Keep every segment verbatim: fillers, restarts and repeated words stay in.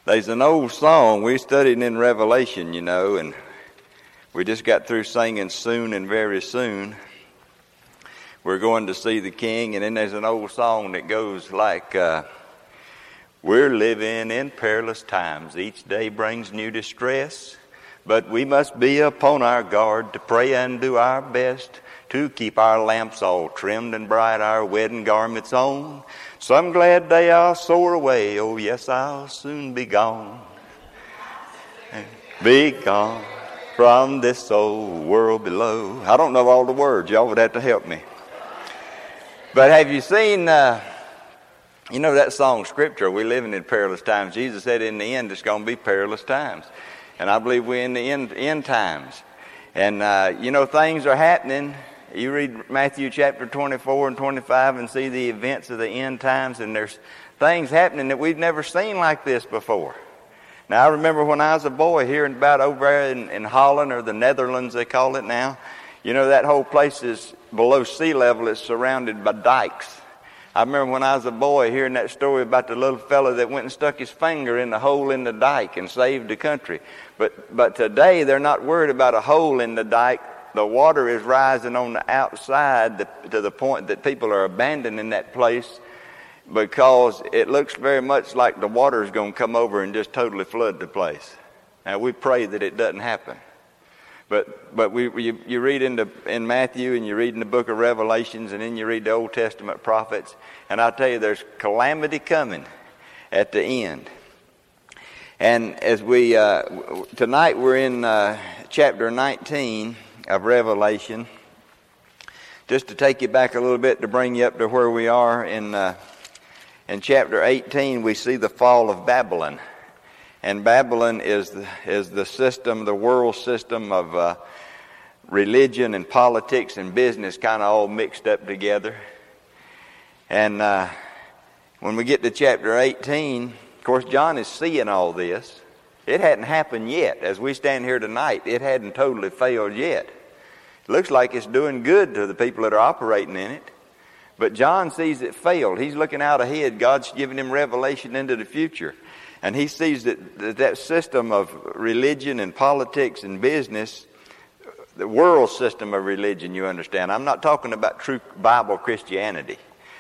There's an old song we studied in Revelation, you know, and we just got through singing soon and very soon. We're going to see the King, and then there's an old song that goes like, uh, we're living in perilous times. Each day brings new distress, but we must be upon our guard to pray and do our best to keep our lamps all trimmed and bright, our wedding garments on. Some glad day I'll soar away, oh yes, I'll soon be gone. Be gone from this old world below. I don't know all the words, y'all would have to help me. But have you seen, uh, you know that song, Scripture, we're living in perilous times. Jesus said in the end it's going to be perilous times. And I believe we're in the end, end times. And, uh, you know, things are happening. You read Matthew chapter twenty-four and twenty-five and see the events of the end times, and there's things happening that we've never seen like this before. Now, I remember when I was a boy hearing about over there in, in Holland, or the Netherlands they call it now. You know, that whole place is below sea level. It's surrounded by dikes. I remember when I was a boy hearing that story about the little fellow that went and stuck his finger in the hole in the dike and saved the country. But, but today they're not worried about a hole in the dike. The water is rising on the outside to the point that people are abandoning that place because it looks very much like the water is going to come over and just totally flood the place. Now, we pray that it doesn't happen. But but we you, you read in, the, in Matthew, and you read in the book of Revelations, and then you read the Old Testament prophets, and I tell you, there's calamity coming at the end. And as we, uh, tonight we're in uh, chapter nineteen of Revelation. Just to take you back a little bit to bring you up to where we are in uh, in chapter eighteen, we see the fall of Babylon. And Babylon is the, is the system, the world system of uh, religion and politics and business kind of all mixed up together. And uh, when we get to chapter eighteen, of course, John is seeing all this. It hadn't happened yet. As we stand here tonight, it hadn't totally failed yet. It looks like it's doing good to the people that are operating in it. But John sees it failed. He's looking out ahead. God's giving him revelation into the future. And he sees that that, that system of religion and politics and business, the world system of religion, you understand. I'm not talking about true Bible Christianity.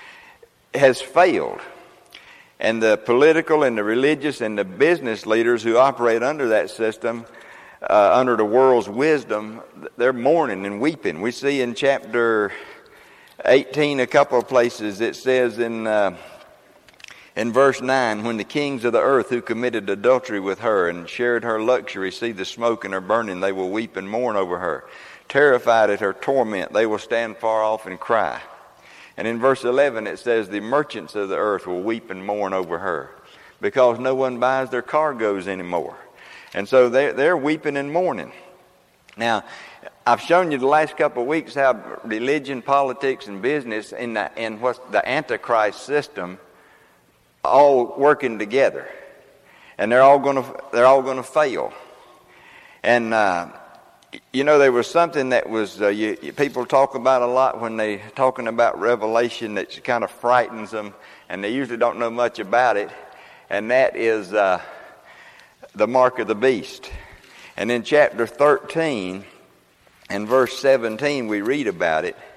Has failed. And the political and the religious and the business leaders who operate under that system, uh, under the world's wisdom, they're mourning and weeping. We see in chapter eighteen, a couple of places, it says in uh, in verse nine, when the kings of the earth who committed adultery with her and shared her luxury see the smoke and her burning, they will weep and mourn over her. Terrified at her torment, they will stand far off and cry. And in verse eleven it says, the merchants of the earth will weep and mourn over her, because no one buys their cargoes anymore. And so they're, they're weeping and mourning. Now, I've shown you the last couple of weeks how religion, politics, and business in the, in what's the Antichrist system all working together, and they're all going to they're all going to fail. And uh, you know, there was something that was uh, you, you, people talk about a lot when they talking about Revelation that kind of frightens them, and they usually don't know much about it, and that is uh, the mark of the beast. And in chapter thirteen and verse seventeen, we read about it.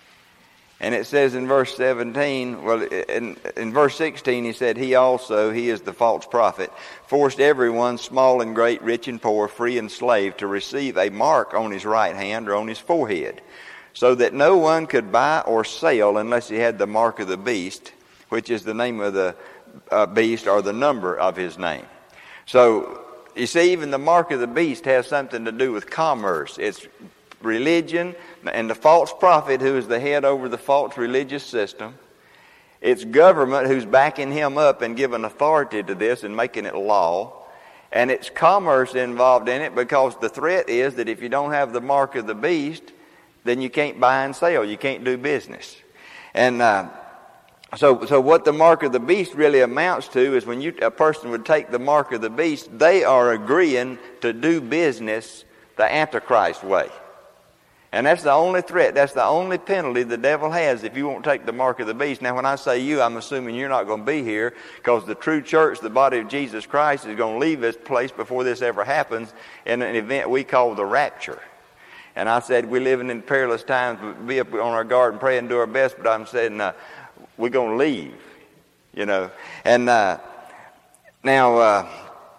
And it says in verse seventeen, well, in, in verse sixteen, he said, he also, he is the false prophet, forced everyone, small and great, rich and poor, free and slave, to receive a mark on his right hand or on his forehead, so that no one could buy or sell unless he had the mark of the beast, which is the name of the uh, beast or the number of his name. So, you see, even the mark of the beast has something to do with commerce. It's religion, and the false prophet who is the head over the false religious system. It's government who's backing him up and giving authority to this and making it law. And it's commerce involved in it, because the threat is that if you don't have the mark of the beast, then you can't buy and sell. You can't do business. And uh, so so what the mark of the beast really amounts to is when you a person would take the mark of the beast, they are agreeing to do business the Antichrist way. And that's the only threat. That's the only penalty the devil has if you won't take the mark of the beast. Now, when I say you, I'm assuming you're not going to be here, because the true church, the body of Jesus Christ, is going to leave this place before this ever happens in an event we call the rapture. And I said we're living in perilous times, but be up on our guard and pray and do our best. But I'm saying uh, we're going to leave, you know. And uh, now, uh,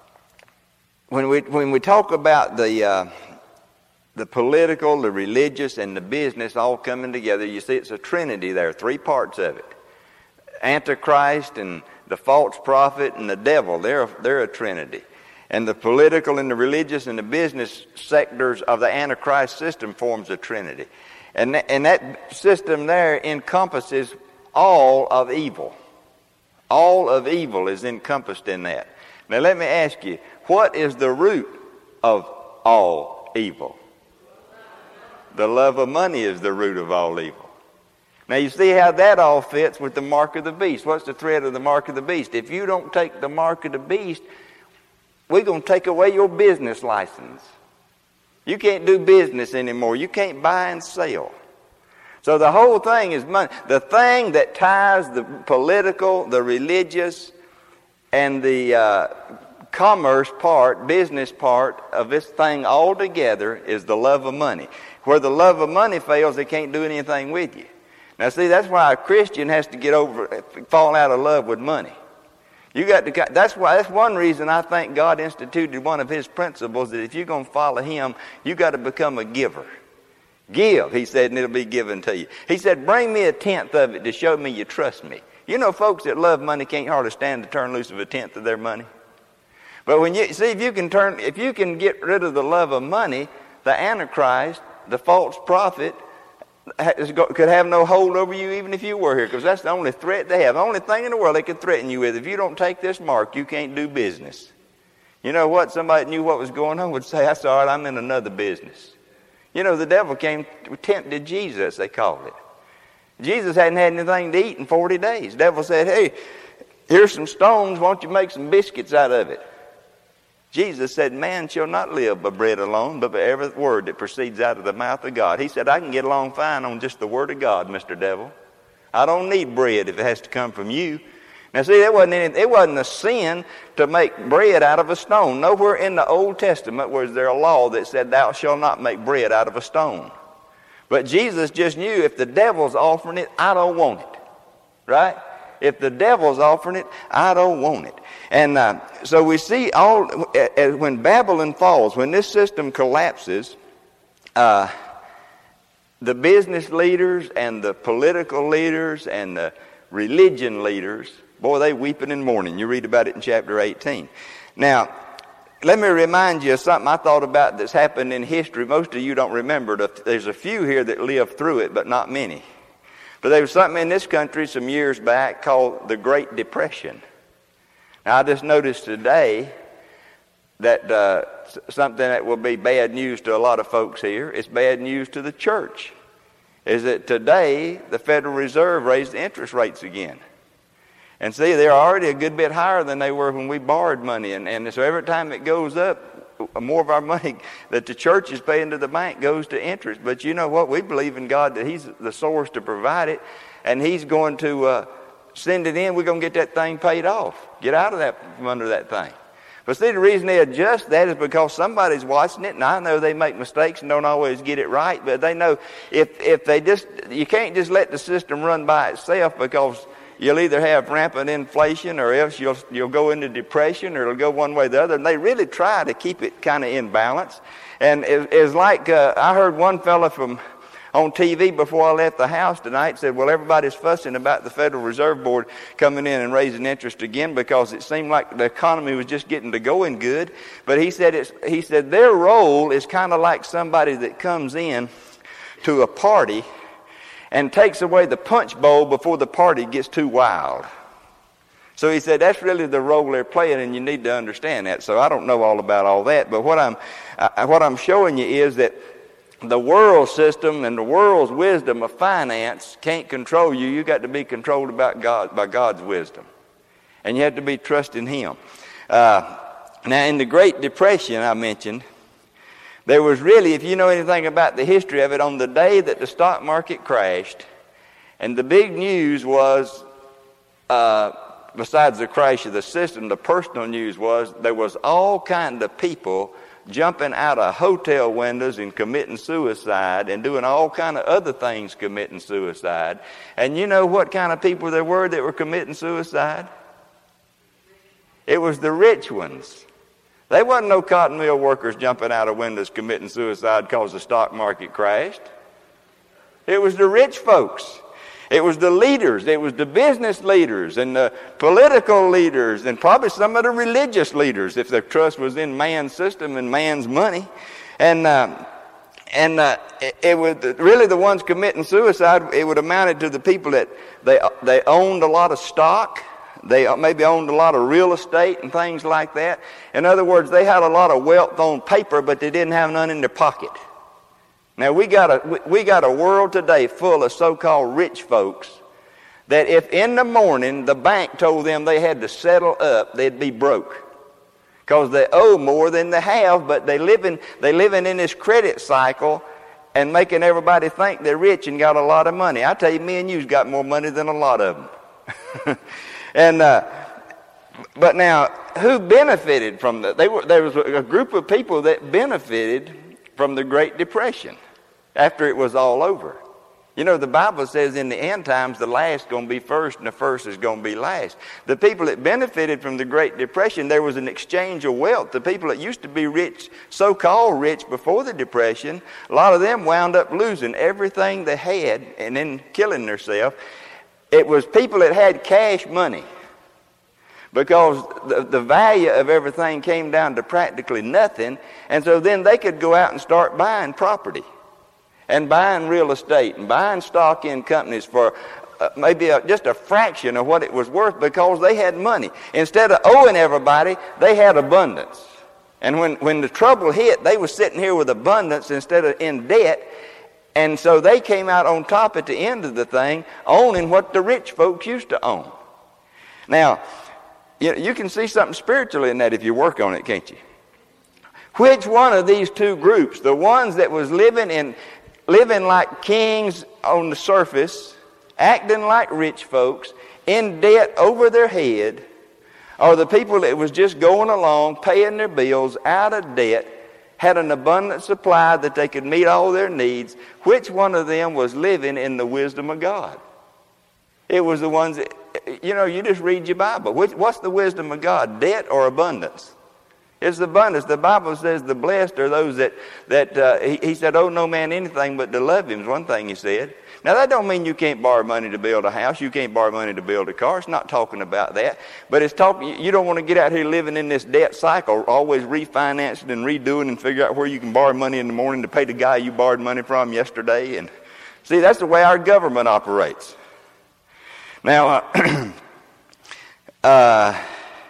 when we when we talk about the uh, the political, the religious, and the business all coming together, you see it's a trinity there, three parts of it. Antichrist and the false prophet and the devil, they're, they're a trinity. And the political and the religious and the business sectors of the Antichrist system forms a trinity. And, th- and that system there encompasses all of evil. All of evil is encompassed in that. Now let me ask you, what is the root of all evil? The love of money is the root of all evil. Now you see how that all fits with the mark of the beast. What's the threat of the mark of the beast? If you don't take the mark of the beast, we're going to take away your business license. You can't do business anymore. You can't buy and sell. So the whole thing is money. The thing that ties the political, the religious, and the uh, commerce part, business part of this thing all together is the love of money. Where the love of money fails, they can't do anything with you. Now see, that's why a Christian has to get over, fall out of love with money. You got to. That's why. That's one reason I think God instituted one of His principles, that if you're going to follow Him, you got to become a giver. Give, He said, and it'll be given to you. He said, bring me a tenth of it to show me you trust me. You know, folks that love money can't hardly stand to turn loose of a tenth of their money. But when you see, if you can turn, if you can get rid of the love of money, the Antichrist, the false prophet, could have no hold over you even if you were here, because that's the only threat they have. The only thing in the world they could threaten you with. If you don't take this mark, you can't do business. You know what? Somebody that knew what was going on would say, that's all right, I'm in another business. You know, the devil came, tempted Jesus, they called it. Jesus hadn't had anything to eat in forty days. The devil said, hey, here's some stones, why don't you make some biscuits out of it? Jesus said, man shall not live by bread alone, but by every word that proceeds out of the mouth of God. He said, I can get along fine on just the word of God, Mister Devil. I don't need bread if it has to come from you. Now see, it wasn't, any, it wasn't a sin to make bread out of a stone. Nowhere in the Old Testament was there a law that said, thou shalt not make bread out of a stone. But Jesus just knew, if the devil's offering it, I don't want it. Right? If the devil's offering it, I don't want it. And uh, so we see all, uh, when Babylon falls, when this system collapses, uh, the business leaders and the political leaders and the religion leaders, boy, they weeping and mourning. You read about it in chapter eighteen. Now, let me remind you of something I thought about that's happened in history. Most of you don't remember it. There's a few here that lived through it, but not many. But there was something in this country some years back called the Great Depression. Now, I just noticed today that uh, something that will be bad news to a lot of folks here, it's bad news to the church, is that today the Federal Reserve raised the interest rates again. And see, they're already a good bit higher than they were when we borrowed money. And, and so every time it goes up, more of our money that the church is paying to the bank goes to interest. But you know what? We believe in God that He's the source to provide it. And He's going to uh, send it in. We're going to get that thing paid off. Get out of that, from under that thing. But see, the reason they adjust that is because somebody's watching it. And I know they make mistakes and don't always get it right. But they know if, if they just, you can't just let the system run by itself, because you'll either have rampant inflation or else you'll you'll go into depression, or it'll go one way or the other. And they really try to keep it kind of in balance. And it, it's like, uh, I heard one fella from on T V before I left the house tonight said, well, everybody's fussing about the Federal Reserve Board coming in and raising interest again because it seemed like the economy was just getting to going good. But he said, it's, he said their role is kind of like somebody that comes in to a party and takes away the punch bowl before the party gets too wild. So he said that's really the role they're playing, and you need to understand that. So I don't know all about all that, but what I'm uh, what I'm showing you is that the world system and the world's wisdom of finance can't control you. You got to be controlled about God by God's wisdom, and you have to be trusting Him. Uh, now, in the Great Depression I mentioned, There was really, if you know anything about the history of it, on the day that the stock market crashed, and the big news was, uh, besides the crash of the system, the personal news was there was all kind of people jumping out of hotel windows and committing suicide and doing all kind of other things committing suicide. And you know what kind of people there were that were committing suicide? It was the rich ones. There wasn't no cotton mill workers jumping out of windows committing suicide because the stock market crashed. It was the rich folks. It was the leaders. It was the business leaders and the political leaders and probably some of the religious leaders if their trust was in man's system and man's money. And uh, and uh, it, it was really the ones committing suicide. It would amounted to the people that they they owned a lot of stock. They maybe owned a lot of real estate and things like that. In other words, they had a lot of wealth on paper, but they didn't have none in their pocket. Now, we got a, we got a world today full of so-called rich folks that if in the morning the bank told them they had to settle up, they'd be broke. Because they owe more than they have, but they living, they living in this credit cycle and making everybody think they're rich and got a lot of money. I tell you, me and you's got more money than a lot of them. and uh, But now, who benefited from that? They were, there was a group of people that benefited from the Great Depression after it was all over. You know, the Bible says in the end times, the last is going to be first and the first is going to be last. The people that benefited from the Great Depression, there was an exchange of wealth. The people that used to be rich, so-called rich before the Depression, a lot of them wound up losing everything they had and then killing themselves. It was people that had cash money, because the, the value of everything came down to practically nothing, and so then they could go out and start buying property and buying real estate and buying stock in companies for uh, maybe a, just a fraction of what it was worth, because they had money. Instead of owing everybody, they had abundance. And when, when the trouble hit, they were sitting here with abundance instead of in debt. And so they came out on top at the end of the thing, owning what the rich folks used to own. Now, you, you can see something spiritually in that if you work on it, can't you? Which one of these two groups, the ones that was living in living like kings on the surface, acting like rich folks, in debt over their head, or the people that was just going along, paying their bills, out of debt, had an abundant supply that they could meet all their needs? Which one of them was living in the wisdom of God? It was the ones that, you know, you just read your Bible. Which, what's the wisdom of God, debt or abundance? It's the abundance. The Bible says the blessed are those that, that uh, he, he said, owe no man anything but to love him, is one thing he said. Now, that don't mean you can't borrow money to build a house. You can't borrow money to build a car. It's not talking about that. But it's talking, you don't want to get out here living in this debt cycle, always refinancing and redoing and figure out where you can borrow money in the morning to pay the guy you borrowed money from yesterday. And see, that's the way our government operates. Now, uh, uh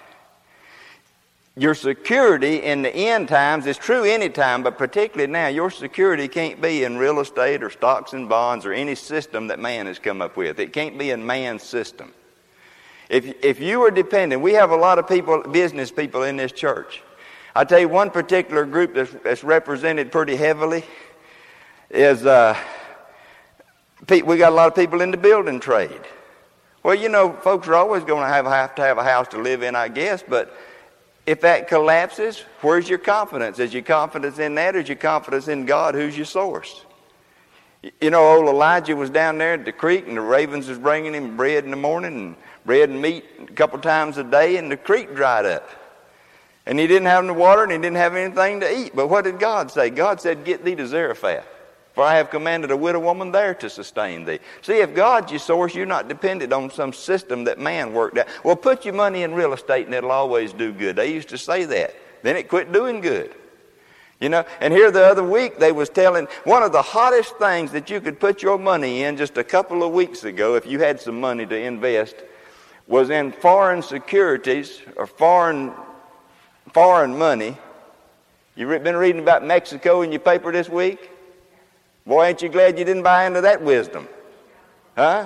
your security in the end times is true any time, but particularly now, your security can't be in real estate or stocks and bonds or any system that man has come up with. It can't be in man's system. If, if you are dependent, we have a lot of people, business people in this church. I tell you, one particular group that's, that's represented pretty heavily is, uh, we got a lot of people in the building trade. Well, you know, folks are always going to have, have to have a house to live in, I guess, but if that collapses, where's your confidence? Is your confidence in that, or is your confidence in God, who's your source? You know, old Elijah was down there at the creek, and the ravens was bringing him bread in the morning, and bread and meat a couple times a day, and the creek dried up. And he didn't have any water, and he didn't have anything to eat. But what did God say? God said, get thee to Zarephath, for I have commanded a widow woman there to sustain thee. See, if God's your source, you're not dependent on some system that man worked out. Well, put your money in real estate and it'll always do good. They used to say that. Then it quit doing good. You know, and here the other week they was telling, one of the hottest things that you could put your money in just a couple of weeks ago, if you had some money to invest, was in foreign securities or foreign, foreign money. You've been reading about Mexico in your paper this week? Boy, ain't you glad you didn't buy into that wisdom? Huh?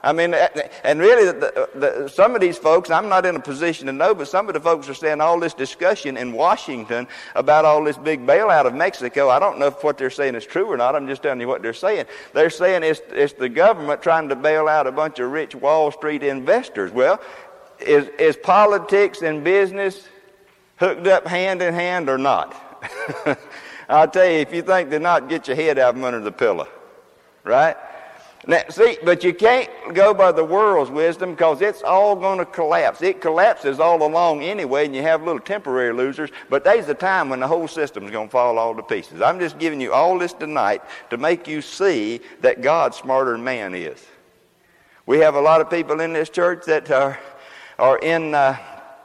I mean, and really, the, the, some of these folks, I'm not in a position to know, but some of the folks are saying all this discussion in Washington about all this big bailout of Mexico. I don't know if what they're saying is true or not. I'm just telling you what they're saying. They're saying it's, it's the government trying to bail out a bunch of rich Wall Street investors. Well, is, is politics and business hooked up hand in hand or not? I'll tell you, if you think they're not, get your head out from under the pillow. Right? Now, see, but you can't go by the world's wisdom because it's all going to collapse. It collapses all along anyway, and you have little temporary losers, but there's a time when the whole system's going to fall all to pieces. I'm just giving you all this tonight to make you see that God's smarter than man is. We have a lot of people in this church that are, are in uh,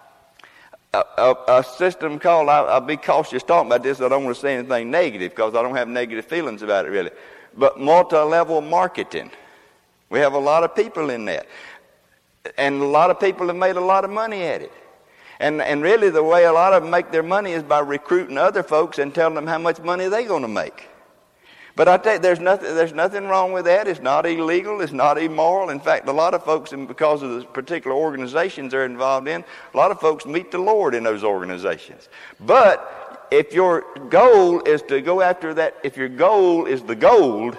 a, a, a system called, I'll, I'll be cautious talking about this, I don't want to say anything negative because I don't have negative feelings about it really. But multi-level marketing. We have a lot of people in that. And a lot of people have made a lot of money at it. And and really the way a lot of them make their money is by recruiting other folks and telling them how much money they're going to make. But I tell you, there's nothing, there's nothing wrong with that. It's not illegal. It's not immoral. In fact, a lot of folks, because of the particular organizations they're involved in, a lot of folks meet the Lord in those organizations. But if your goal is to go after that, if your goal is the gold,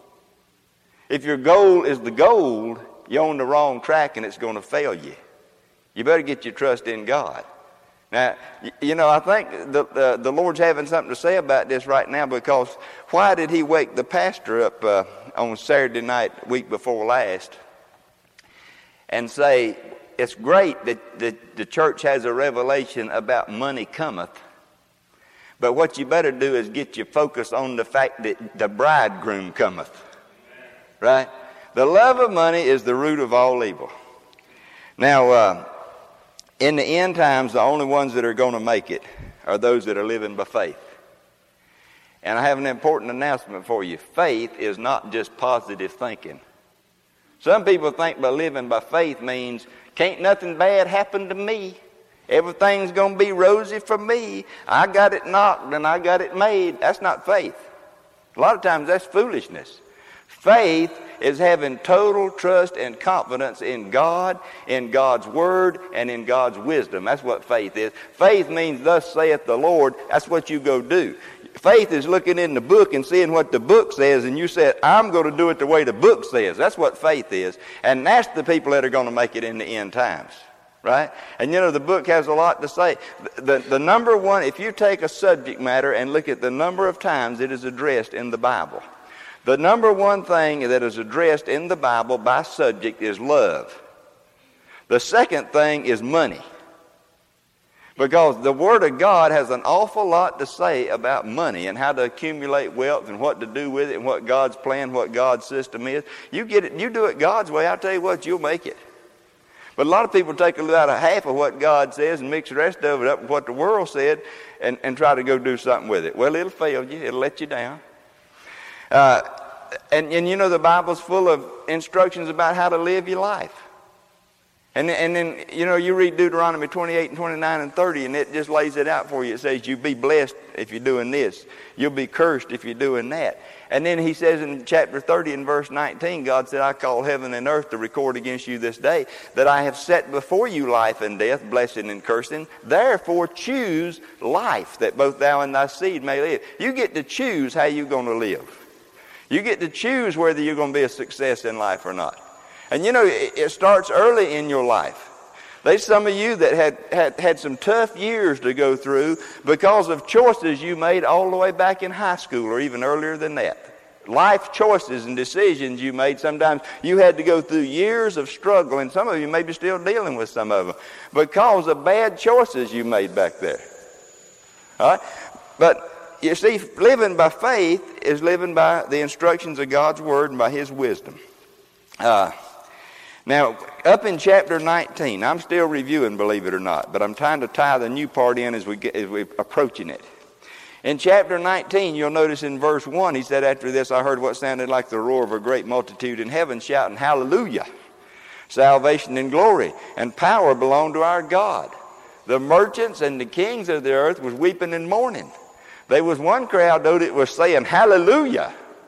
if your goal is the gold, you're on the wrong track and it's going to fail you. You better get your trust in God. Now, you know, I think the, the, the Lord's having something to say about this right now because why did he wake the pastor up uh, on Saturday night, week before last, and say, it's great that the, the church has a revelation about money cometh, but what you better do is get your focus on the fact that the bridegroom cometh. Right? The love of money is the root of all evil. Now, uh, in the end times, the only ones that are going to make it are those that are living by faith. And I have an important announcement for you. Faith is not just positive thinking. Some people think by living by faith means, can't nothing bad happen to me. Everything's going to be rosy for me. I got it knocked and I got it made. That's not faith. A lot of times that's foolishness. Faith is having total trust and confidence in God, in God's Word, and in God's wisdom. That's what faith is. Faith means, thus saith the Lord. That's what you go do. Faith is looking in the book and seeing what the book says, and you said, I'm going to do it the way the book says. That's what faith is. And that's the people that are going to make it in the end times. Right? And you know, the book has a lot to say. The, the, the number one, if you take a subject matter and look at the number of times it is addressed in the Bible, the number one thing that is addressed in the Bible by subject is love. The second thing is money. Because the Word of God has an awful lot to say about money and how to accumulate wealth and what to do with it and what God's plan, what God's system is. You get it, you do it God's way, I'll tell you what, you'll make it. But a lot of people take about a half of what God says and mix the rest of it up with what the world said and, and try to go do something with it. Well, it'll fail you. It'll let you down. Uh, and, and you know, the Bible's full of instructions about how to live your life. And, and then, you know, you read Deuteronomy twenty-eight and twenty-nine and thirty, and it just lays it out for you. It says, you'll be blessed if you're doing this. You'll be cursed if you're doing that. And then he says in chapter thirty and verse nineteen, God said, I call heaven and earth to record against you this day that I have set before you life and death, blessing and cursing. Therefore choose life, that both thou and thy seed may live. You get to choose how you're going to live. You get to choose whether you're going to be a success in life or not. And you know, it, it starts early in your life. There's some of you that had, had, had some tough years to go through because of choices you made all the way back in high school or even earlier than that. Life choices and decisions you made. Sometimes you had to go through years of struggle, and some of you may be still dealing with some of them because of bad choices you made back there. All right? But you see, living by faith is living by the instructions of God's Word and by His wisdom. Uh, Now, up in chapter nineteen, I'm still reviewing, believe it or not, but I'm trying to tie the new part in as, we get, as we're approaching it. In chapter nineteen, you'll notice in verse one, he said, after this I heard what sounded like the roar of a great multitude in heaven shouting, Hallelujah! Salvation and glory and power belong to our God. The merchants and the kings of the earth was weeping and mourning. There was one crowd, though, that was saying, Hallelujah!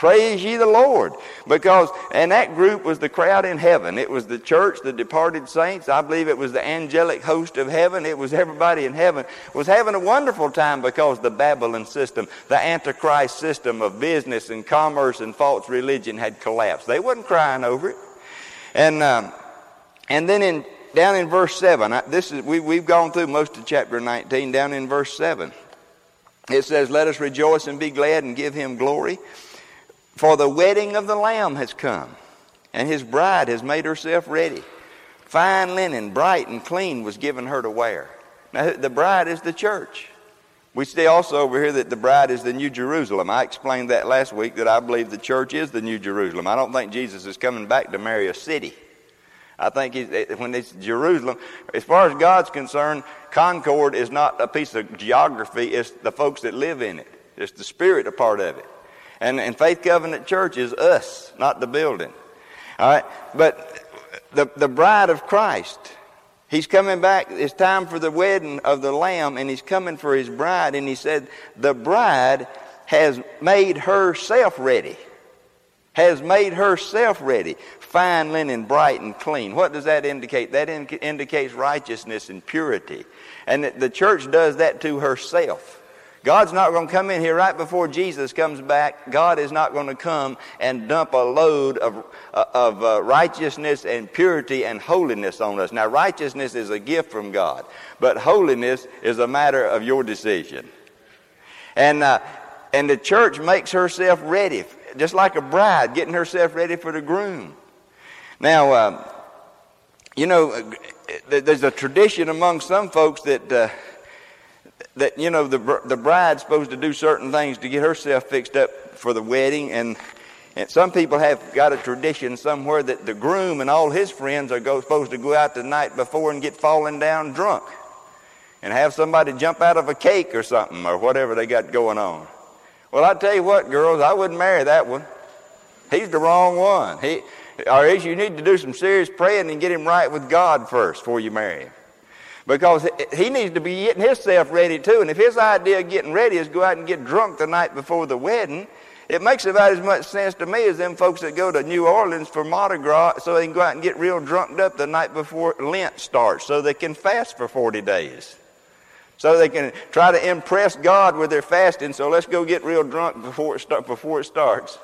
Praise ye the Lord. Because, and that group was the crowd in heaven. It was the church, the departed saints. I believe it was the angelic host of heaven. It was everybody in heaven was having a wonderful time because the Babylon system, the Antichrist system of business and commerce and false religion had collapsed. They wasn't crying over it. And um, and then in down in verse seven, I, this is we, we've gone through most of chapter nineteen. Down in verse seven, it says, let us rejoice and be glad and give him glory. For the wedding of the Lamb has come, and his bride has made herself ready. Fine linen, bright and clean, was given her to wear. Now, the bride is the church. We see also over here that the bride is the New Jerusalem. I explained that last week, that I believe the church is the New Jerusalem. I don't think Jesus is coming back to marry a city. I think he's, when it's Jerusalem, as far as God's concerned, Concord is not a piece of geography. It's the folks that live in it. It's the spirit a part of it. And, and Faith Covenant Church is us, not the building. All right? But the, the bride of Christ, he's coming back. It's time for the wedding of the Lamb, and he's coming for his bride. And he said, the bride has made herself ready. Has made herself ready. Fine linen, bright and clean. What does that indicate? That in- indicates righteousness and purity. And the, the church does that to herself. God's not going to come in here right before Jesus comes back. God is not going to come and dump a load of, uh, of uh, righteousness and purity and holiness on us. Now, righteousness is a gift from God, but holiness is a matter of your decision. And, uh, and the church makes herself ready, just like a bride getting herself ready for the groom. Now, uh, you know, there's a tradition among some folks that... Uh, that, you know, the the bride's supposed to do certain things to get herself fixed up for the wedding. And, and some people have got a tradition somewhere that the groom and all his friends are go, supposed to go out the night before and get fallen down drunk and have somebody jump out of a cake or something or whatever they got going on. Well, I tell you what, girls, I wouldn't marry that one. He's the wrong one. He, or else you need to do some serious praying and get him right with God first before you marry him. Because he needs to be getting himself ready too. And if his idea of getting ready is go out and get drunk the night before the wedding, it makes about as much sense to me as them folks that go to New Orleans for Mardi Gras so they can go out and get real drunked up the night before Lent starts so they can fast for forty days. So they can try to impress God with their fasting. So let's go get real drunk before it, start, before it starts.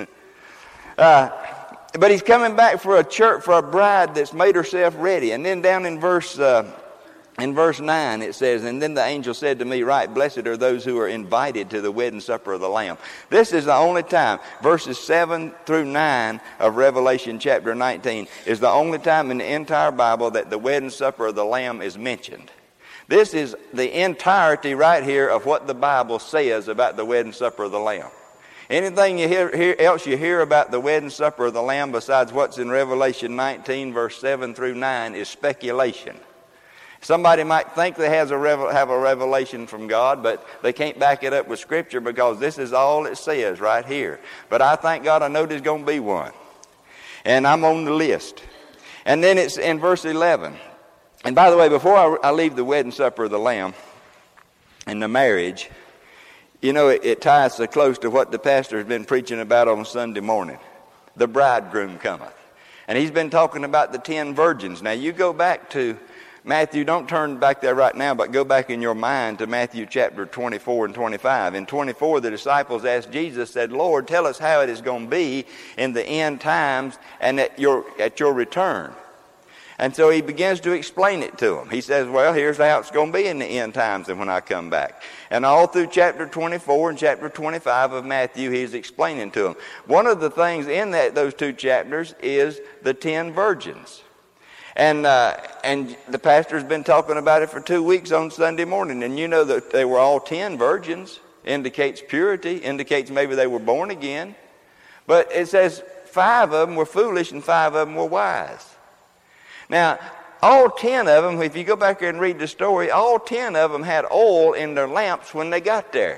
uh, but he's coming back for a church, for a bride that's made herself ready. And then down in verse... Uh, In verse nine it says, and then the angel said to me, right, blessed are those who are invited to the wedding supper of the Lamb. This is the only time, verses seven through nine of Revelation chapter nineteen is the only time in the entire Bible that the wedding supper of the Lamb is mentioned. This is the entirety right here of what the Bible says about the wedding supper of the Lamb. Anything you hear, hear, else you hear about the wedding supper of the Lamb besides what's in Revelation nineteen, verse seven through nine is speculation. Somebody might think they has a revel, have a revelation from God, but they can't back it up with Scripture because this is all it says right here. But I thank God I know there's going to be one. And I'm on the list. And then it's in verse eleven. And by the way, before I, I leave the wedding supper of the Lamb and the marriage, you know, it, it ties so close to what the pastor has been preaching about on Sunday morning. The bridegroom cometh. And he's been talking about the ten virgins. Now, you go back to Matthew, don't turn back there right now, but go back in your mind to Matthew chapter twenty-four and twenty-five. In twenty-four, the disciples asked Jesus, said, Lord, tell us how it is going to be in the end times and at your, at your return. And so he begins to explain it to them. He says, well, here's how it's going to be in the end times and when I come back. And all through chapter twenty-four and chapter twenty-five of Matthew, he's explaining to them. One of the things in that those two chapters is the ten virgins. And uh, and the pastor's been talking about it for two weeks on Sunday morning. And you know that they were all ten virgins. Indicates purity. Indicates maybe they were born again. But it says five of them were foolish and five of them were wise. Now, all ten of them, if you go back there and read the story, all ten of them had oil in their lamps when they got there.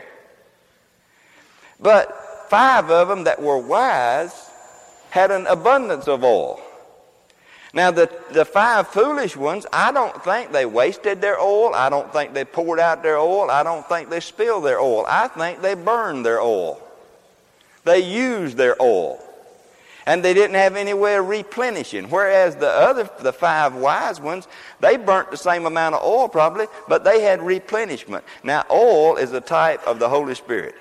But five of them that were wise had an abundance of oil. Now, the, the five foolish ones, I don't think they wasted their oil. I don't think they poured out their oil. I don't think they spilled their oil. I think they burned their oil. They used their oil. And they didn't have any way of replenishing. Whereas the other, the five wise ones, they burnt the same amount of oil probably, but they had replenishment. Now, oil is a type of the Holy Spirit.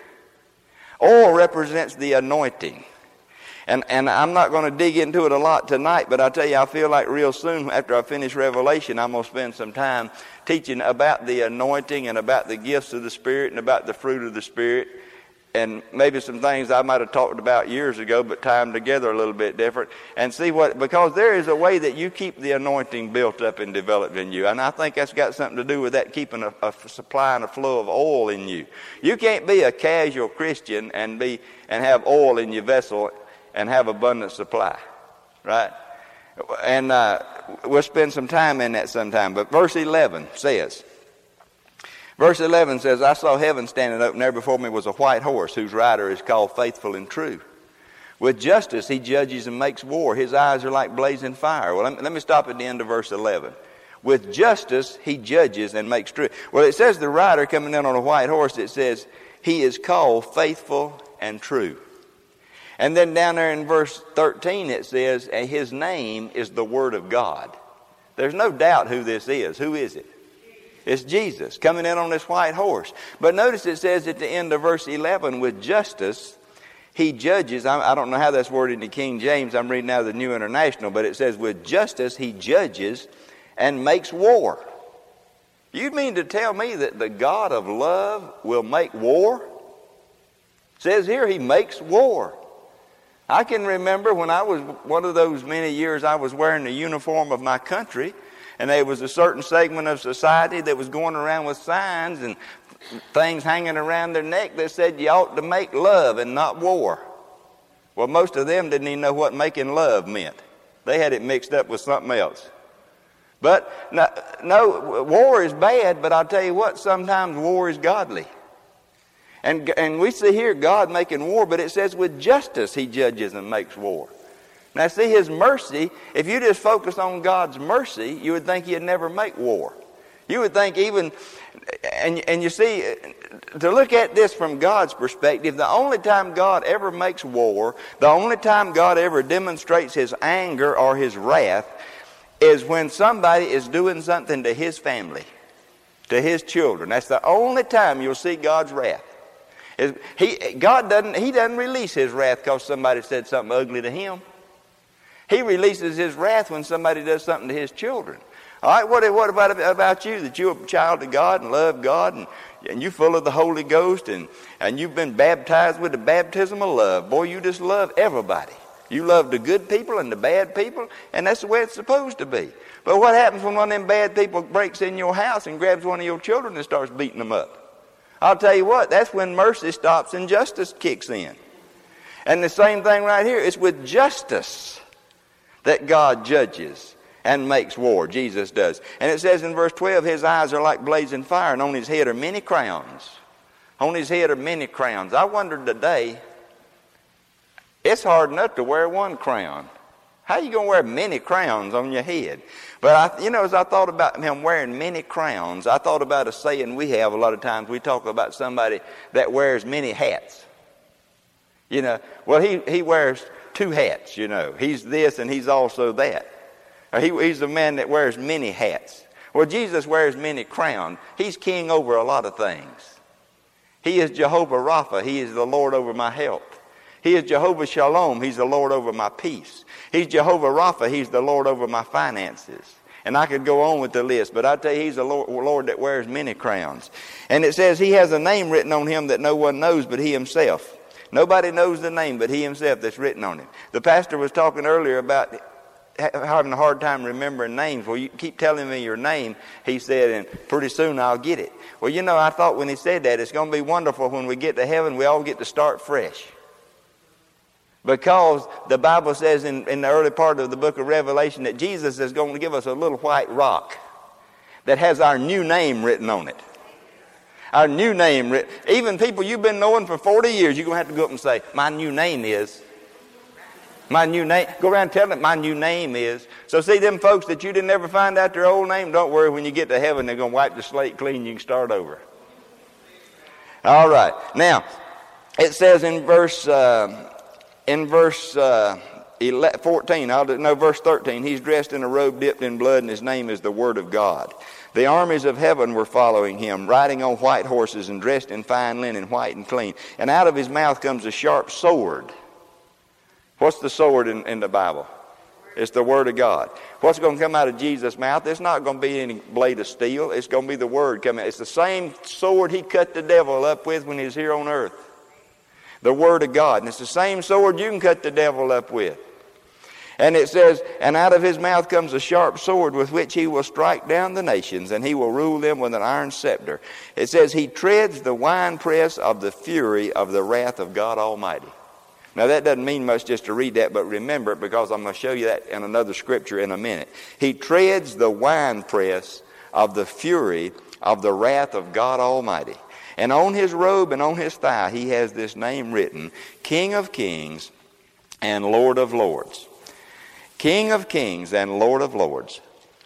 Oil represents the anointing. And, and I'm not going to dig into it a lot tonight, but I tell you, I feel like real soon after I finish Revelation, I'm going to spend some time teaching about the anointing and about the gifts of the Spirit and about the fruit of the Spirit. And maybe some things I might have talked about years ago, but tie them together a little bit different. And see what, because there is a way that you keep the anointing built up and developed in you. And I think that's got something to do with that, keeping a, a supply and a flow of oil in you. You can't be a casual Christian and be and have oil in your vessel and have abundant supply. Right? And uh, we'll spend some time in that sometime. But verse eleven says, Verse eleven says, I saw heaven standing open. There before me was a white horse, whose rider is called Faithful and True. With justice he judges and makes war. His eyes are like blazing fire. Well, let me, let me stop at the end of verse eleven. With justice he judges and makes true. Well, it says the rider coming in on a white horse, it says, he is called Faithful and True. And then down there in verse thirteen it says, and his name is the Word of God. There's no doubt who this is. Who is it? It's Jesus coming in on this white horse. But notice it says at the end of verse eleven, with justice he judges. I, I don't know how that's worded in the King James. I'm reading out of the New International. But it says, with justice he judges and makes war. You mean to tell me that the God of love will make war? It says here he makes war. I can remember when I was one of those many years I was wearing the uniform of my country. And there was a certain segment of society that was going around with signs and things hanging around their neck that said you ought to make love and not war. Well, most of them didn't even know what making love meant. They had it mixed up with something else. But no, no war is bad, but I'll tell you what, sometimes war is godly. And, and we see here God making war, but it says with justice he judges and makes war. Now see, his mercy, if you just focus on God's mercy, you would think he'd never make war. You would think even, and, and you see, to look at this from God's perspective, the only time God ever makes war, the only time God ever demonstrates his anger or his wrath is when somebody is doing something to his family, to his children. That's the only time you'll see God's wrath. He, God doesn't, he doesn't release his wrath because somebody said something ugly to him. He releases his wrath when somebody does something to his children. All right, what, what about, about you, that you're a child of God and love God and, and you're full of the Holy Ghost and, and you've been baptized with the baptism of love. Boy, you just love everybody. You love the good people and the bad people, and that's the way it's supposed to be. But what happens when one of them bad people breaks in your house and grabs one of your children and starts beating them up? I'll tell you what, that's when mercy stops and justice kicks in. And the same thing right here, it's with justice that God judges and makes war. Jesus does. And it says in verse twelve, his eyes are like blazing fire, and on his head are many crowns. On his head are many crowns. I wondered today, it's hard enough to wear one crown. How are you going to wear many crowns on your head? But, I, you know, as I thought about him wearing many crowns, I thought about a saying we have a lot of times. We talk about somebody that wears many hats. You know, well, he, he wears two hats, you know. He's this and he's also that. Or he, he's a man that wears many hats. Well, Jesus wears many crowns. He's king over a lot of things. He is Jehovah Rapha. He is the Lord over my health. He is Jehovah Shalom. He's the Lord over my peace. He's Jehovah Rapha. He's the Lord over my finances. And I could go on with the list, but I tell you, he's the Lord, Lord that wears many crowns. And it says he has a name written on him that no one knows but he himself. Nobody knows the name but he himself that's written on it. The pastor was talking earlier about having a hard time remembering names. Well, you keep telling me your name, he said, and pretty soon I'll get it. Well, you know, I thought when he said that, it's going to be wonderful when we get to heaven, we all get to start fresh. Because the Bible says in, in the early part of the book of Revelation that Jesus is going to give us a little white rock that has our new name written on it. Our new name written. Even people you've been knowing for forty years, you're going to have to go up and say, my new name is. My new name. Go around telling them my new name is. So see them folks that you didn't ever find out their old name, don't worry, when you get to heaven, they're going to wipe the slate clean, you can start over. All right. Now, it says in verse uh, in verse uh, fourteen, I'll do, no, verse thirteen, he's dressed in a robe dipped in blood, and his name is the Word of God. The armies of heaven were following him, riding on white horses and dressed in fine linen, white and clean. And out of his mouth comes a sharp sword. What's the sword in, in the Bible? It's the Word of God. What's going to come out of Jesus' mouth? It's not going to be any blade of steel. It's going to be the Word coming out. It's the same sword he cut the devil up with when he was here on earth. The Word of God. And it's the same sword you can cut the devil up with. And it says, and out of his mouth comes a sharp sword with which he will strike down the nations, and he will rule them with an iron scepter. It says he treads the winepress of the fury of the wrath of God Almighty. Now that doesn't mean much just to read that, but remember it, because I'm going to show you that in another scripture in a minute. He treads the winepress of the fury of the wrath of God Almighty. And on his robe and on his thigh he has this name written, King of Kings and Lord of Lords. King of Kings and Lord of Lords.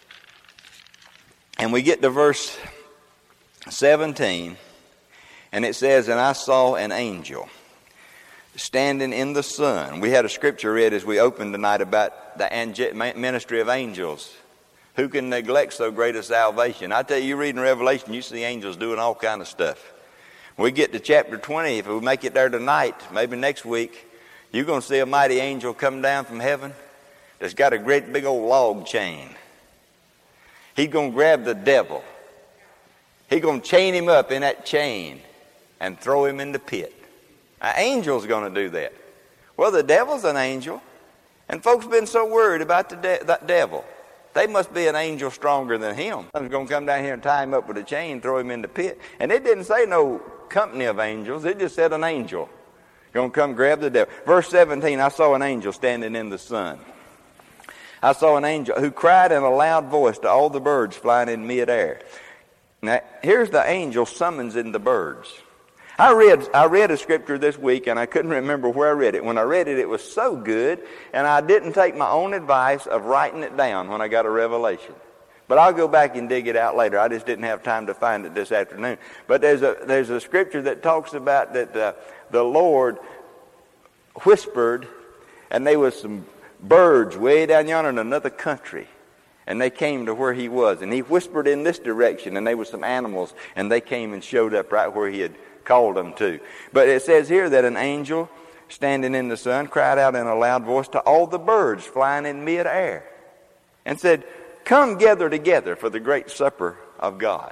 And we get to verse seventeen, and it says, and I saw an angel standing in the sun. We had a scripture read as we opened tonight about the ange- ministry of angels. Who can neglect so great a salvation? I tell you, you read in Revelation, you see angels doing all kind of stuff. When we get to chapter twenty, if we make it there tonight, maybe next week, you're going to see a mighty angel come down from heaven that's got a great big old log chain. He's going to grab the devil. He's going to chain him up in that chain and throw him in the pit. An angel's going to do that. Well, the devil's an angel. And folks have been so worried about the de- that devil. They must be an angel stronger than him. I'm going to come down here and tie him up with a chain, throw him in the pit. And it didn't say no company of angels. It just said an angel. Going to come grab the devil. Verse seventeen, I saw an angel standing in the sun. I saw an angel who cried in a loud voice to all the birds flying in midair. Now, here's the angel summonsing the birds. I read I read a scripture this week, and I couldn't remember where I read it. When I read it, it was so good, and I didn't take my own advice of writing it down when I got a revelation. But I'll go back and dig it out later. I just didn't have time to find it this afternoon. But there's a there's a scripture that talks about that uh, the Lord whispered, and there was some birds way down yonder in another country, and they came to where he was, and he whispered in this direction, and there were some animals, and they came and showed up right where he had called them to. But it says here that an angel standing in the sun cried out in a loud voice to all the birds flying in midair and said, come gather together for the great supper of God.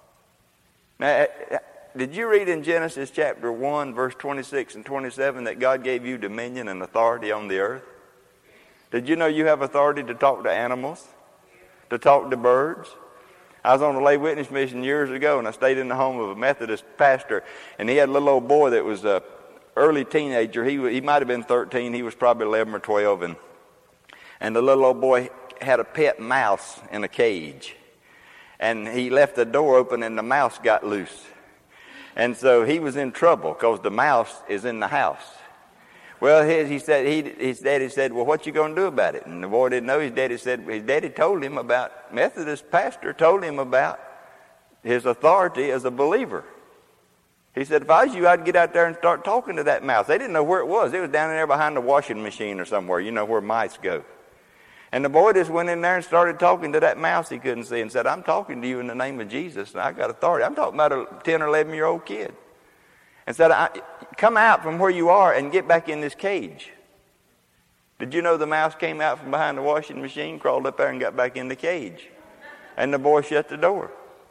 Now, did you read in Genesis chapter one, verse twenty-six and twenty-seven that God gave you dominion and authority on the earth? Did you know you have authority to talk to animals, to talk to birds? I was on a lay witness mission years ago, and I stayed in the home of a Methodist pastor, and he had a little old boy that was a early teenager. He he might have been thirteen. He was probably eleven or twelve, and and the little old boy had a pet mouse in a cage, and he left the door open, and the mouse got loose, and so he was in trouble because the mouse is in the house. Well, his, he said, he, his daddy said, well, what you going to do about it? And the boy didn't know. His daddy said, his daddy told him about, Methodist pastor told him about his authority as a believer. He said, if I was you, I'd get out there and start talking to that mouse. They didn't know where it was. It was down in there behind the washing machine or somewhere, you know, where mice go. And the boy just went in there and started talking to that mouse he couldn't see and said, I'm talking to you in the name of Jesus, and I got authority. I'm talking about a ten or eleven year old kid. And said, I, come out from where you are and get back in this cage. Did you know the mouse came out from behind the washing machine, crawled up there and got back in the cage? And the boy shut the door.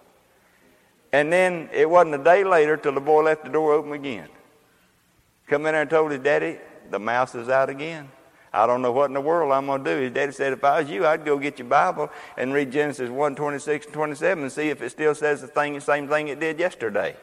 And then it wasn't a day later till the boy left the door open again. Come in there and told his daddy, the mouse is out again. I don't know what in the world I'm going to do. His daddy said, if I was you, I'd go get your Bible and read Genesis one, twenty-six and twenty-seven and see if it still says the thing, the same thing it did yesterday.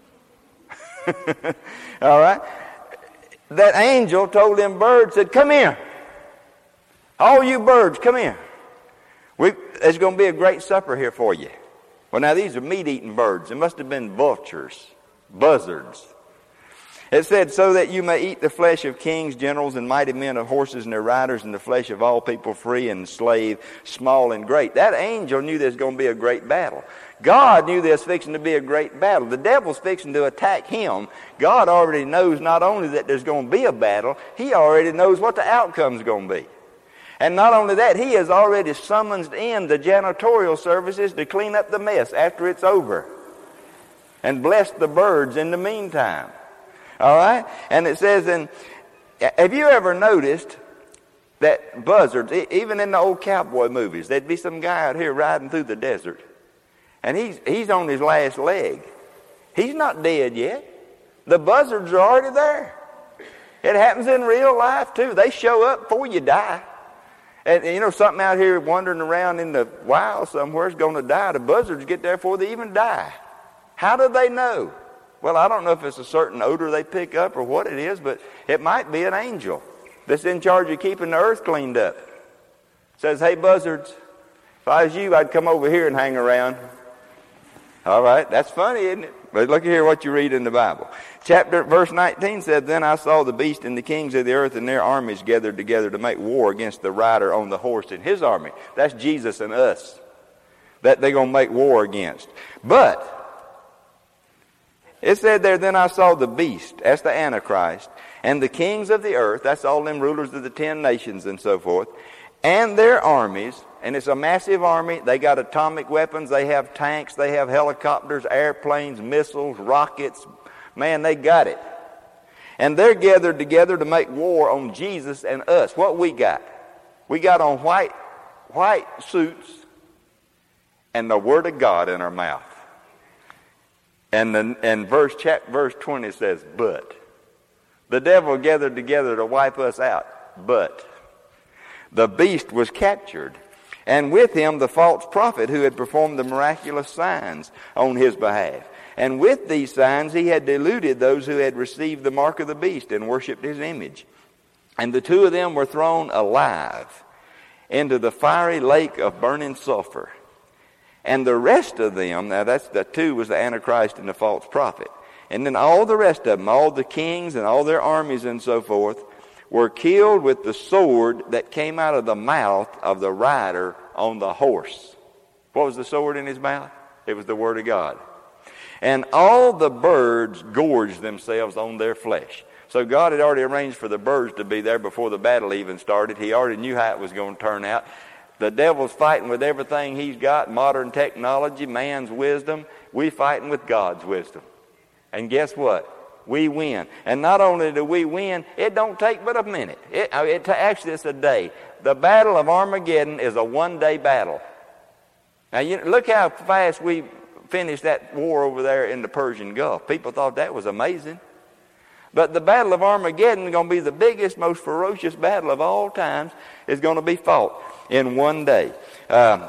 All right. That angel told them birds, said, come here. All you birds, come here. We, there's going to be a great supper here for you. Well, now these are meat-eating birds. It must have been vultures, buzzards. It said, so that you may eat the flesh of kings, generals, and mighty men of horses and their riders, and the flesh of all people, free and slave, small and great. That angel knew there's going to be a great battle. God knew there's fixing to be a great battle. The devil's fixing to attack him. God already knows not only that there's going to be a battle, he already knows what the outcome's going to be. And not only that, he has already summoned in the janitorial services to clean up the mess after it's over. And blessed the birds in the meantime. All right? And it says, in, have you ever noticed that buzzards, even in the old cowboy movies, there'd be some guy out here riding through the desert. And he's, he's on his last leg. He's not dead yet. The buzzards are already there. It happens in real life too. They show up before you die. And, and you know, something out here wandering around in the wild somewhere is going to die. The buzzards get there before they even die. How do they know? Well, I don't know if it's a certain odor they pick up or what it is, but it might be an angel that's in charge of keeping the earth cleaned up. Says, hey, buzzards, if I was you, I'd come over here and hang around. All right, that's funny, isn't it? But look here what you read in the Bible. Chapter, verse nineteen said, then I saw the beast and the kings of the earth and their armies gathered together to make war against the rider on the horse and his army. That's Jesus and us. That they're going to make war against. But it said there, then I saw the beast, that's the Antichrist, and the kings of the earth, that's all them rulers of the ten nations and so forth, and their armies, and it's a massive army. They got atomic weapons, they have tanks, they have helicopters, airplanes, missiles, rockets. Man, they got it. And they're gathered together to make war on Jesus and us. What we got? We got on white, white suits and the Word of God in our mouth. And, the, and verse, chap, verse twenty says, but. The devil gathered together to wipe us out. But the beast was captured, and with him the false prophet who had performed the miraculous signs on his behalf. And with these signs he had deluded those who had received the mark of the beast and worshipped his image. And the two of them were thrown alive into the fiery lake of burning sulfur. And the rest of them, now that's the two was the Antichrist and the false prophet. And then all the rest of them, all the kings and all their armies and so forth, were killed with the sword that came out of the mouth of the rider on the horse. What was the sword in his mouth? It was the Word of God. And all the birds gorged themselves on their flesh. So God had already arranged for the birds to be there before the battle even started. He already knew how it was going to turn out. The devil's fighting with everything he's got, modern technology, man's wisdom. We're fighting with God's wisdom. And guess what? We win. And not only do we win, it don't take but a minute. It, it actually, it's a day. The Battle of Armageddon is a one-day battle. Now, you look how fast we finished that war over there in the Persian Gulf. People thought that was amazing. But the Battle of Armageddon is going to be the biggest, most ferocious battle of all times. Is going to be fought in one day. Uh,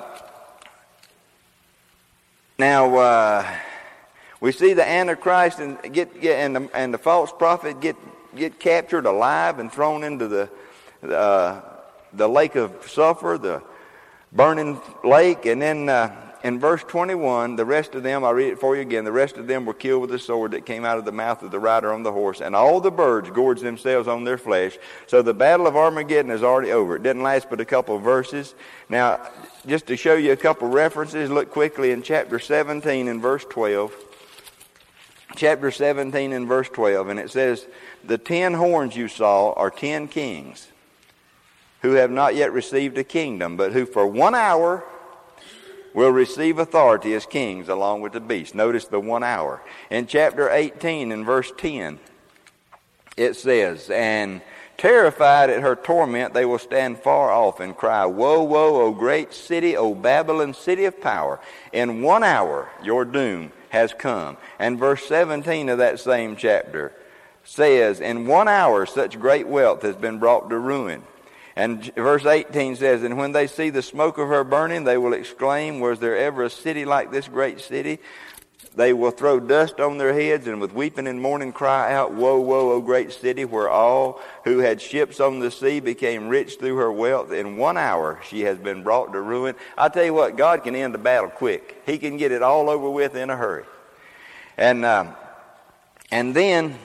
now, uh, we see the Antichrist and get, get and the and the false prophet get get captured alive and thrown into the uh, the lake of sulfur, the burning lake, and then uh, in verse twenty-one, the rest of them, I'll read it for you again. The rest of them were killed with the sword that came out of the mouth of the rider on the horse, and all the birds gorged themselves on their flesh. So the battle of Armageddon is already over. It didn't last but a couple of verses. Now, just to show you a couple references, look quickly in chapter seventeen and verse twelve. Chapter seventeen and verse twelve, and it says, the ten horns you saw are ten kings who have not yet received a kingdom, but who for one hour will receive authority as kings along with the beast. Notice the one hour. In chapter eighteen and verse ten, it says, and terrified at her torment, they will stand far off and cry, woe, woe, O great city, O Babylon, city of power. In one hour your doom has come. And verse seventeen of that same chapter says, in one hour such great wealth has been brought to ruin. And verse eighteen says, and when they see the smoke of her burning, they will exclaim, was there ever a city like this great city? They will throw dust on their heads and with weeping and mourning cry out, woe, woe, O great city, where all who had ships on the sea became rich through her wealth. In one hour she has been brought to ruin. I tell you what, God can end the battle quick. He can get it all over with in a hurry. And, um, and then,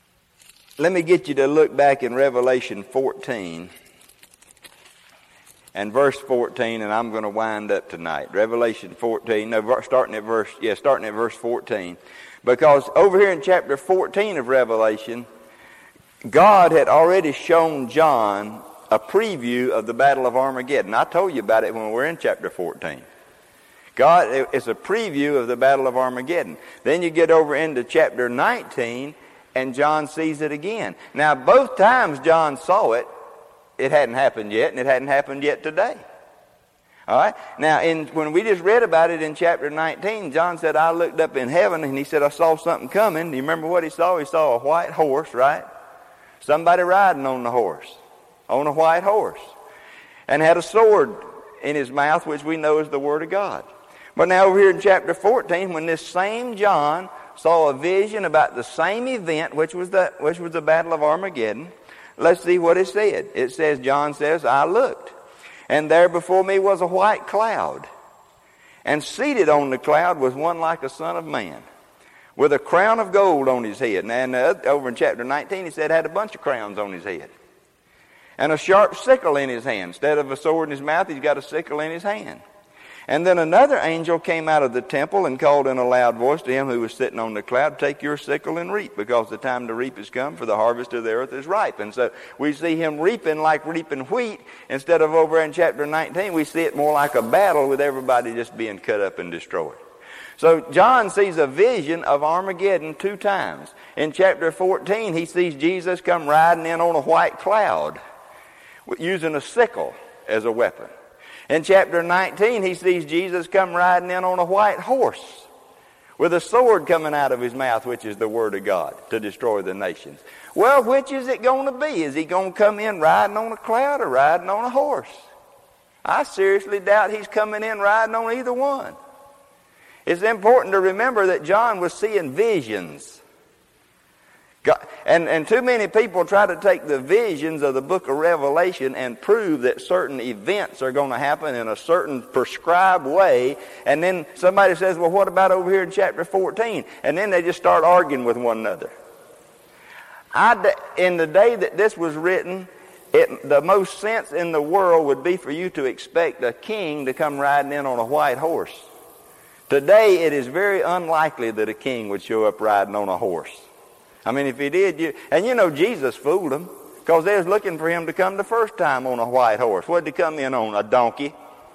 let me get you to look back in Revelation fourteen. and verse fourteen, and I'm going to wind up tonight. Revelation fourteen, no, starting at verse, yeah, starting at verse fourteen. Because over here in chapter fourteen of Revelation, God had already shown John a preview of the Battle of Armageddon. I told you about it when we were in chapter fourteen. God, it's a preview of the Battle of Armageddon. Then you get over into chapter nineteen, and John sees it again. Now, both times John saw it, it hadn't happened yet, and it hadn't happened yet today. All right? Now, in, when we just read about it in chapter nineteen, John said, I looked up in heaven, and he said, I saw something coming. Do you remember what he saw? He saw a white horse, right? Somebody riding on the horse, on a white horse, and had a sword in his mouth, which we know is the Word of God. But now over here in chapter fourteen, when this same John saw a vision about the same event, which was the, which was the Battle of Armageddon, let's see what it said. It says, John says, I looked, and there before me was a white cloud, and seated on the cloud was one like a son of man, with a crown of gold on his head. And uh, over in chapter nineteen, he said had a bunch of crowns on his head, and a sharp sickle in his hand. Instead of a sword in his mouth, he's got a sickle in his hand. And then another angel came out of the temple and called in a loud voice to him who was sitting on the cloud, take your sickle and reap, because the time to reap has come, for the harvest of the earth is ripe. And so we see him reaping like reaping wheat. Instead of over in chapter nineteen, we see it more like a battle with everybody just being cut up and destroyed. So John sees a vision of Armageddon two times. In chapter fourteen, he sees Jesus come riding in on a white cloud, using a sickle as a weapon. In chapter nineteen, he sees Jesus come riding in on a white horse with a sword coming out of his mouth, which is the Word of God, to destroy the nations. Well, which is it going to be? Is he going to come in riding on a cloud or riding on a horse? I seriously doubt he's coming in riding on either one. It's important to remember that John was seeing visions. God, and, and too many people try to take the visions of the book of Revelation and prove that certain events are going to happen in a certain prescribed way. And then somebody says, well, what about over here in chapter fourteen? And then they just start arguing with one another. I, in the day that this was written, it, the most sense in the world would be for you to expect a king to come riding in on a white horse. Today, it is very unlikely that a king would show up riding on a horse. I mean, if he did, you, and you know Jesus fooled them, because they was looking for him to come the first time on a white horse. What did he come in on? A donkey.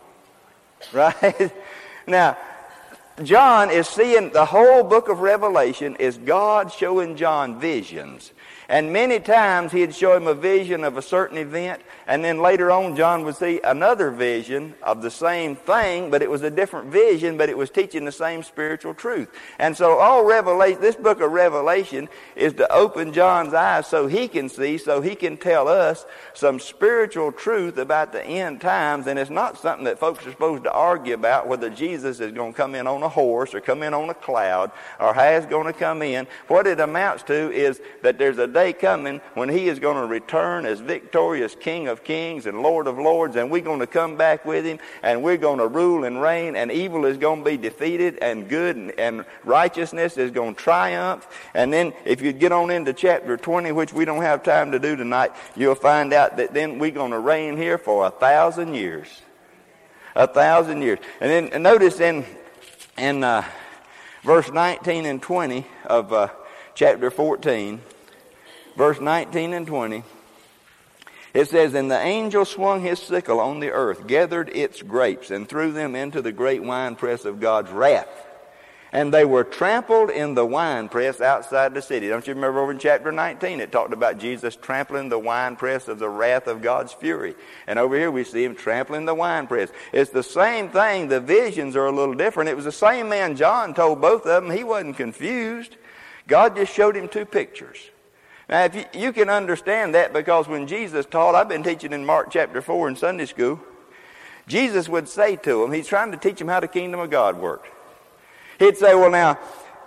Right? Now, John is seeing the whole book of Revelation is God showing John visions. And many times he'd show him a vision of a certain event, and then later on John would see another vision of the same thing, but it was a different vision, but it was teaching the same spiritual truth. And so all Revelation, this book of Revelation is to open John's eyes so he can see, so he can tell us some spiritual truth about the end times. And it's not something that folks are supposed to argue about, whether Jesus is going to come in on a horse or come in on a cloud or how he's going to come in. What it amounts to is that there's a day coming when he is going to return as victorious King of Kings and Lord of Lords, and we're going to come back with him, and we're going to rule and reign, and evil is going to be defeated, and good and, and righteousness is going to triumph. And then if you get on into chapter twenty, which we don't have time to do tonight, you'll find out that then we're going to reign here for a thousand years. A thousand years. And then and notice in in uh, verse nineteen and twenty of uh, chapter fourteen, verse nineteen and twenty, it says, and the angel swung his sickle on the earth, gathered its grapes, and threw them into the great winepress of God's wrath. And they were trampled in the winepress outside the city. Don't you remember over in chapter nineteen, it talked about Jesus trampling the winepress of the wrath of God's fury. And over here we see him trampling the winepress. It's the same thing. The visions are a little different. It was the same man John told both of them. He wasn't confused. God just showed him two pictures. Now, if you, you can understand that, because when Jesus taught, I've been teaching in Mark chapter four in Sunday school, Jesus would say to them, he's trying to teach them how the kingdom of God worked. He'd say, well, now,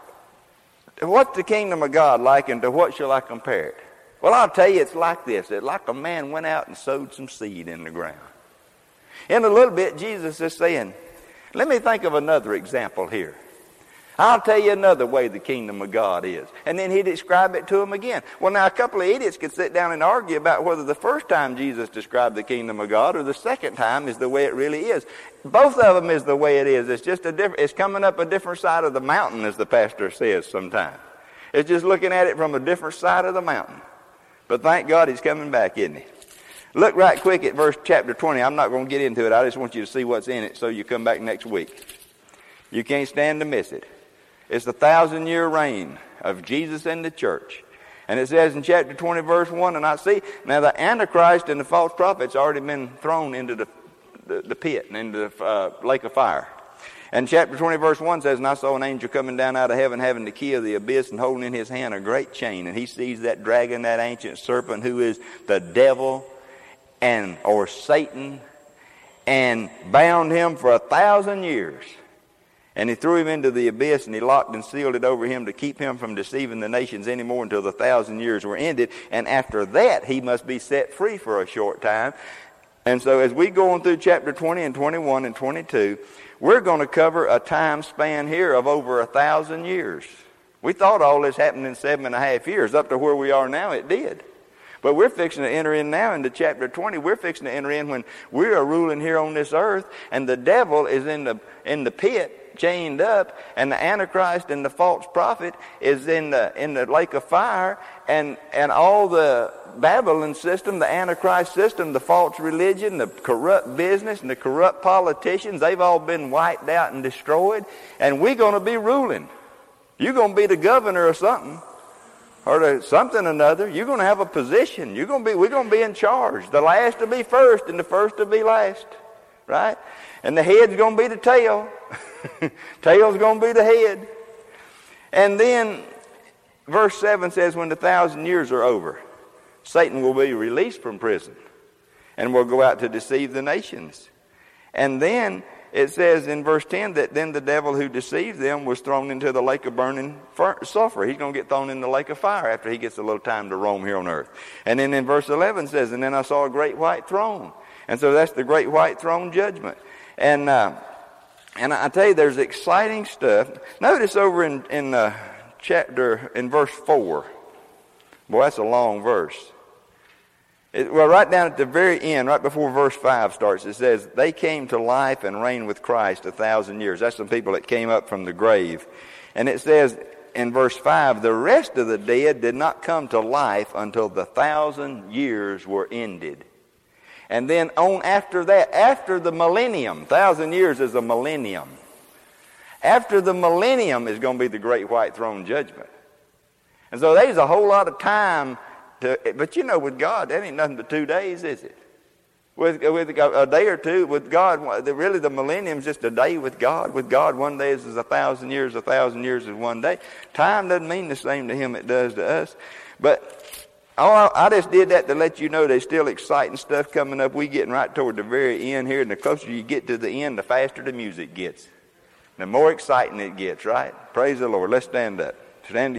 what's the kingdom of God like, and to what shall I compare it? Well, I'll tell you, it's like this. It's like a man went out and sowed some seed in the ground. In a little bit, Jesus is saying, let me think of another example here. I'll tell you another way the kingdom of God is. And then he'd describe it to them again. Well, now a couple of idiots could sit down and argue about whether the first time Jesus described the kingdom of God or the second time is the way it really is. Both of them is the way it is. It's just a different, it's coming up a different side of the mountain, as the pastor says sometimes. It's just looking at it from a different side of the mountain. But thank God he's coming back, isn't he? Look right quick at verse chapter twenty. I'm not going to get into it. I just want you to see what's in it so you come back next week. You can't stand to miss it. It's the thousand year reign of Jesus and the church. And it says in chapter twenty verse one, and I see, now the Antichrist and the false prophet's already been thrown into the, the, the pit and into the uh, lake of fire. And chapter twenty verse one says, and I saw an angel coming down out of heaven having the key of the abyss and holding in his hand a great chain. And he sees that dragon, that ancient serpent who is the devil and or Satan, and bound him for a thousand years. And he threw him into the abyss, and he locked and sealed it over him to keep him from deceiving the nations anymore until the thousand years were ended. And after that, he must be set free for a short time. And so as we go on through chapter twenty and twenty-one and twenty-two, we're going to cover a time span here of over a thousand years. We thought all this happened in seven and a half years. Up to where we are now, it did. But we're fixing to enter in now into chapter twenty. We're fixing to enter in when we are ruling here on this earth, and the devil is in the in the pit, chained up, and the Antichrist and the false prophet is in the in the lake of fire, and and all the Babylon system, the Antichrist system, the false religion, the corrupt business, and the corrupt politicians, they've all been wiped out and destroyed, and we're going to be ruling. You're going to be the governor or something, or the something or another. You're going to have a position. You're going to be. We're going to be in charge. The last to be first, and the first to be last, right? And the head's going to be the tail. Tail's going to be the head. And then verse seven says, when the thousand years are over, Satan will be released from prison and will go out to deceive the nations. And then it says in verse ten that then the devil who deceived them was thrown into the lake of burning sulfur. He's going to get thrown in the lake of fire after he gets a little time to roam here on earth. And then in verse eleven says, and then I saw a great white throne. And so that's the great white throne judgment. And uh, and I tell you, there's exciting stuff. Notice over in, in uh, chapter, in verse four. Boy, that's a long verse. It, well, right down at the very end, right before verse five starts, it says, they came to life and reigned with Christ a thousand years. That's some people that came up from the grave. And it says in verse five, the rest of the dead did not come to life until the thousand years were ended. And then on after that, after the millennium, thousand years is a millennium. After the millennium is going to be the great white throne judgment. And so there's a whole lot of time to, but you know, with God, that ain't nothing but two days, is it? With, with a day or two, with God, really the millennium is just a day with God. With God, one day is a thousand years, a thousand years is one day. Time doesn't mean the same to him it does to us. But oh, I just did that to let you know there's still exciting stuff coming up. We're getting right toward the very end here, and the closer you get to the end, the faster the music gets. The more exciting it gets, right? Praise the Lord. Let's stand up. Stand